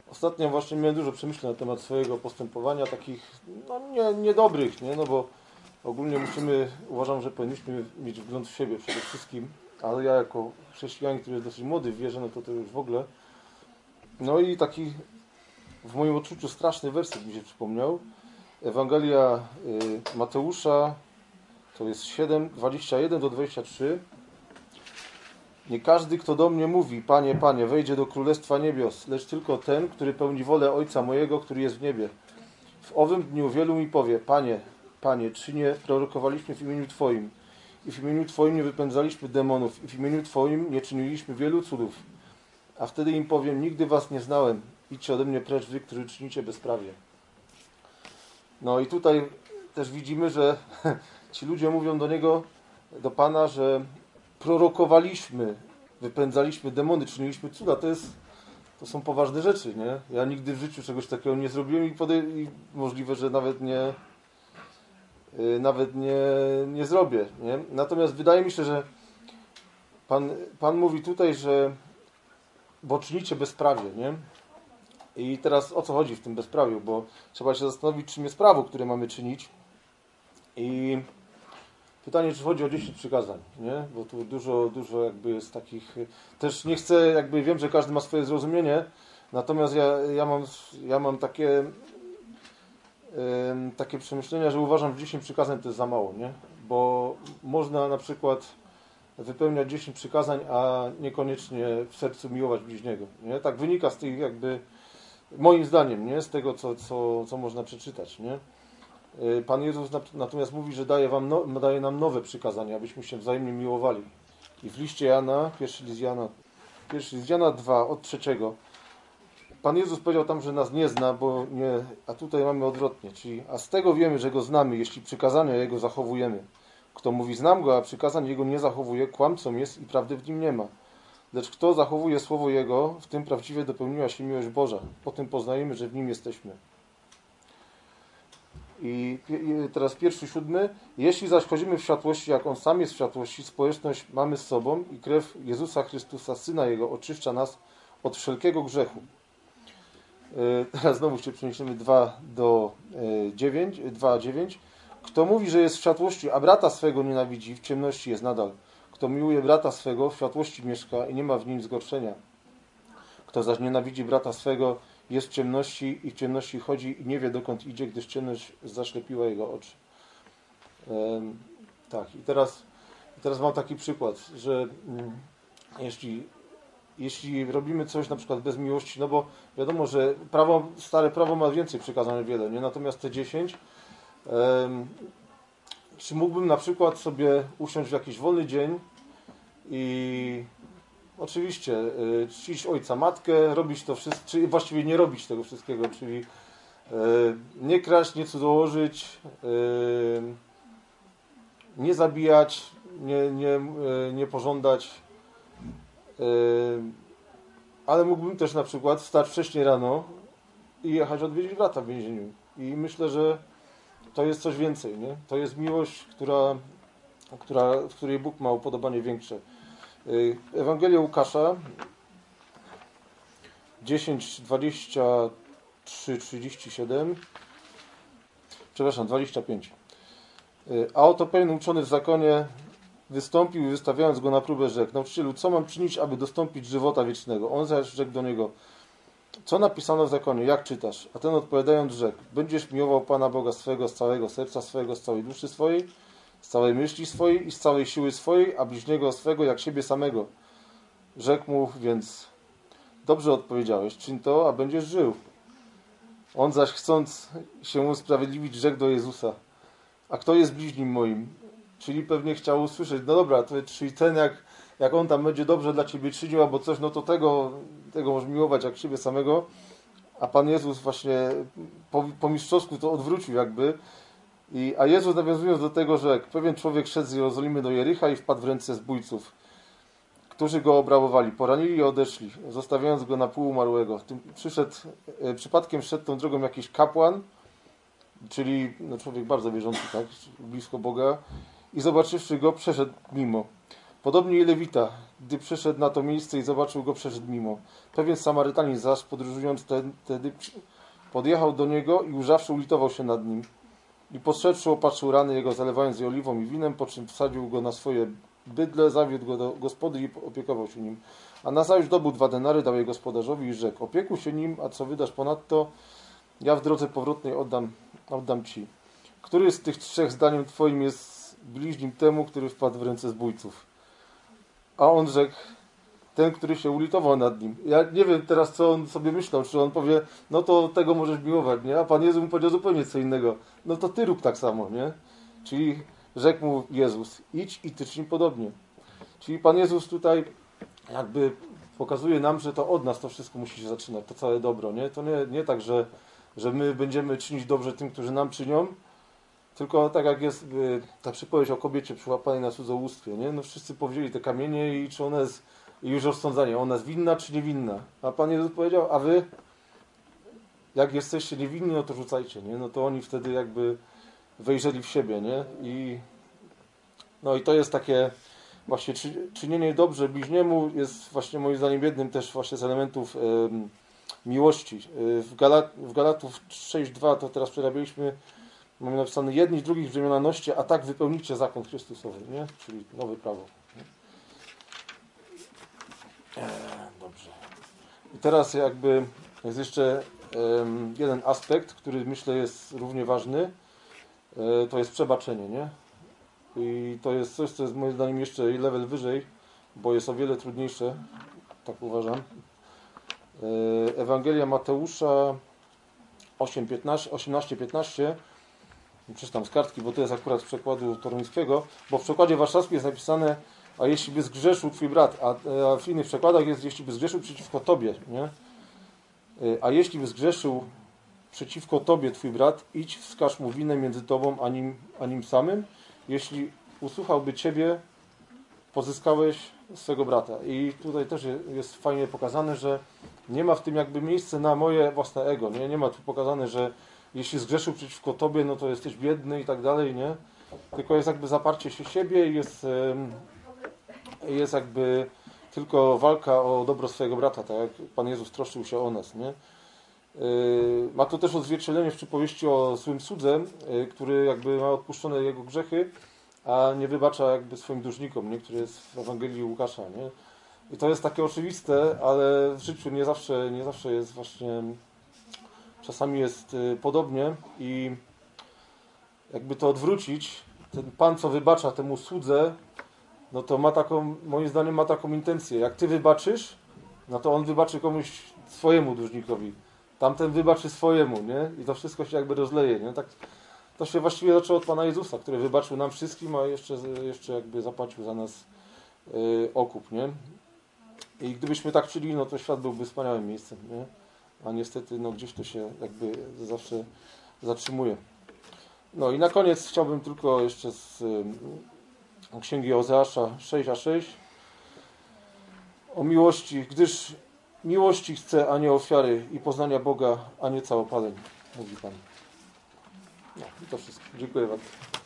Ostatnio właśnie miałem dużo przemyśleń na temat swojego postępowania, takich niedobrych, nie? No bo ogólnie uważam, że powinniśmy mieć wgląd w siebie przede wszystkim, ale ja jako chrześcijanin, który jest dosyć młody w wierze, no to już w ogóle. No i taki w moim odczuciu straszny werset mi się przypomniał. Ewangelia Mateusza, to jest 7, 21 do 23. Nie każdy, kto do mnie mówi, Panie, Panie, wejdzie do Królestwa Niebios, lecz tylko ten, który pełni wolę Ojca mojego, który jest w niebie. W owym dniu wielu mi powie, Panie, Panie, czy nie prorokowaliśmy w imieniu Twoim i w imieniu Twoim nie wypędzaliśmy demonów i w imieniu Twoim nie czyniliśmy wielu cudów. A wtedy im powiem, nigdy was nie znałem, idźcie ode mnie precz, wy, którzy czynicie bezprawie. No i tutaj też widzimy, że ci ludzie mówią do Niego, do Pana, że prorokowaliśmy, wypędzaliśmy demony, czyniliśmy cuda. To są poważne rzeczy, nie? Ja nigdy w życiu czegoś takiego nie zrobiłem i możliwe, że nawet nie zrobię, nie? Natomiast wydaje mi się, że Pan mówi tutaj, że bo czynicie bezprawie, nie? I teraz o co chodzi w tym bezprawiu? Bo trzeba się zastanowić, czym jest prawo, które mamy czynić. I pytanie, czy chodzi o 10 przykazań, nie? Bo tu dużo jakby jest takich... Też nie chcę, wiem, że każdy ma swoje zrozumienie, natomiast ja mam takie przemyślenia, że uważam, że 10 przykazań to jest za mało, nie? Bo można na przykład wypełniać 10 przykazań, a niekoniecznie w sercu miłować bliźniego, nie? Tak wynika z tych moim zdaniem, nie? Z tego, co można przeczytać, nie? Pan Jezus natomiast mówi, że daje nam nowe przykazania, abyśmy się wzajemnie miłowali. I w liście Jana, pierwszy list Jana 2, od 3. Pan Jezus powiedział tam, że nas nie zna, a tutaj mamy odwrotnie, czyli a z tego wiemy, że Go znamy, jeśli przykazania Jego zachowujemy. Kto mówi, znam Go, a przykazań Jego nie zachowuje, kłamcą jest i prawdy w nim nie ma. Lecz kto zachowuje słowo Jego, w tym prawdziwie dopełniła się miłość Boża. Po tym poznajemy, że w Nim jesteśmy. I teraz 1:7. Jeśli zaś chodzimy w światłości, jak On sam jest w światłości, społeczność mamy z sobą i krew Jezusa Chrystusa, Syna Jego, oczyszcza nas od wszelkiego grzechu. Teraz znowu się przeniesiemy 2:9. Kto mówi, że jest w światłości, a brata swego nienawidzi, w ciemności jest nadal. Kto miłuje brata swego, w światłości mieszka i nie ma w nim zgorszenia. Kto zaś nienawidzi brata swego, jest w ciemności i w ciemności chodzi i nie wie, dokąd idzie, gdyż ciemność zaślepiła jego oczy. Tak, i teraz mam taki przykład, że jeśli robimy coś na przykład bez miłości, no bo wiadomo, że stare prawo ma więcej przykazań wiele, nie? Natomiast te 10, czy mógłbym na przykład sobie usiąść w jakiś wolny dzień i oczywiście czcić ojca, matkę, robić to wszystko, czyli właściwie nie robić tego wszystkiego, czyli nie kraść, nie cudzołożyć, nie zabijać, nie pożądać, ale mógłbym też na przykład wstać wcześniej rano i jechać odwiedzić brata w więzieniu. I myślę, że to jest coś więcej, nie? To jest miłość, w której Bóg ma upodobanie większe. Ewangelia Łukasza 10, 23, 37, przepraszam, 25. A oto pewien uczony w zakonie wystąpił i wystawiając go na próbę rzekł: Nauczycielu, co mam czynić, aby dostąpić żywota wiecznego? On zaś rzekł do niego: co napisano w zakonie, jak czytasz? A ten odpowiadając rzekł: będziesz miłował Pana Boga swego z całego serca swego, z całej duszy swojej, z całej myśli swojej i z całej siły swojej, a bliźniego swego jak siebie samego. Rzekł mu więc: dobrze odpowiedziałeś, czyń to, a będziesz żył. On zaś, chcąc się usprawiedliwić, rzekł do Jezusa: a kto jest bliźnim moim? Czyli pewnie chciał usłyszeć: no dobra, czyli ten jak on tam będzie dobrze dla ciebie czynił albo coś, no to tego możesz miłować jak siebie samego. A Pan Jezus właśnie po mistrzowsku to odwrócił jakby. A Jezus, nawiązując do tego, że pewien człowiek szedł z Jerozolimy do Jericha i wpadł w ręce zbójców, którzy go obrabowali, poranili i odeszli, zostawiając go na pół umarłego. Przypadkiem szedł tą drogą jakiś kapłan, czyli człowiek bardzo wierzący, tak, blisko Boga, i zobaczywszy go, przeszedł mimo. Podobnie i Lewita, gdy przyszedł na to miejsce i zobaczył go, przeszedł mimo. Pewien Samarytanin zaś, podróżując wtedy, podjechał do niego i ujrzawszy, ulitował się nad nim. I podszedłszy, opatrzył rany jego, zalewając je oliwą i winem, po czym wsadził go na swoje bydle, zawiódł go do gospody i opiekował się nim. A nazajutrz dobył 2 denary, dał je gospodarzowi i rzekł: opiekuj się nim, a co wydasz ponadto, ja w drodze powrotnej oddam ci. Który z tych 3 zdaniem twoim jest bliźnim temu, który wpadł w ręce zbójców? A on rzekł: ten, który się ulitował nad nim. Ja nie wiem teraz, co on sobie myślał, czy on powie, no to tego możesz miłować, nie? A Pan Jezus mu powiedział zupełnie co innego. No to ty rób tak samo, nie? Czyli rzekł mu Jezus: idź i ty czyń podobnie. Czyli Pan Jezus tutaj jakby pokazuje nam, że to od nas to wszystko musi się zaczynać, to całe dobro, nie? To nie tak, że my będziemy czynić dobrze tym, którzy nam czynią, tylko tak jak jest ta przypowieść o kobiecie przyłapanej na cudzołóstwie, nie? No wszyscy powzięli te kamienie i czy ona jest, i już rozsądzanie, ona jest winna czy niewinna. A Pan Jezus powiedział: a wy, jak jesteście niewinni, no to rzucajcie, nie? No to oni wtedy jakby wejrzeli w siebie, nie? I to jest takie właśnie czynienie dobrze bliźniemu jest właśnie moim zdaniem jednym też właśnie z elementów miłości. W Galatów 6:2 to teraz przerabialiśmy, mamy napisane: jedni drugich w brzemienności, a tak wypełnicie zakon Chrystusowy, nie? Czyli nowe prawo. Dobrze. I teraz jakby jest jeszcze jeden aspekt, który myślę jest równie ważny. To jest przebaczenie, nie? I to jest coś, co jest moim zdaniem jeszcze level wyżej, bo jest o wiele trudniejsze, tak uważam. Ewangelia Mateusza 18:15. Przeczytam z kartki, bo to jest akurat z przekładu toruńskiego, bo w przekładzie warszawskim jest napisane: a jeśli by zgrzeszył twój brat, a w innych przekładach jest: jeśli by zgrzeszył przeciwko tobie, nie? A jeśli by zgrzeszył przeciwko tobie twój brat, idź, wskaż mu winę między tobą a nim samym. Jeśli usłuchałby ciebie, pozyskałeś swego brata. I tutaj też jest fajnie pokazane, że nie ma w tym jakby miejsca na moje własne ego, nie? Nie ma tu pokazane, że jeśli zgrzeszył przeciwko tobie, no to jesteś biedny i tak dalej, nie? Tylko jest jakby zaparcie się siebie i jest jakby tylko walka o dobro swojego brata, tak jak Pan Jezus troszczył się o nas, nie? Ma to też odzwierciedlenie w przypowieści o złym słudze, który jakby ma odpuszczone jego grzechy, a nie wybacza jakby swoim dłużnikom, nie? Który jest w Ewangelii Łukasza, nie? I to jest takie oczywiste, ale w życiu nie zawsze jest właśnie, czasami jest podobnie i jakby to odwrócić, ten Pan, co wybacza temu słudze, no to ma taką, moim zdaniem ma taką intencję. Jak ty wybaczysz, no to on wybaczy komuś swojemu dłużnikowi. Tamten wybaczy swojemu, nie? I to wszystko się jakby rozleje, nie? Tak, to się właściwie zaczęło od Pana Jezusa, który wybaczył nam wszystkim, a jeszcze jakby zapłacił za nas okup, nie? I gdybyśmy tak czyli, no to świat byłby wspaniałym miejscem, nie? A niestety, no gdzieś to się jakby zawsze zatrzymuje. No i na koniec chciałbym tylko jeszcze z Księgi Ozeasza 6:6 o miłości, gdyż miłości chcę, a nie ofiary, i poznania Boga, a nie całopaleń, mówi Pan. No i to wszystko. Dziękuję bardzo.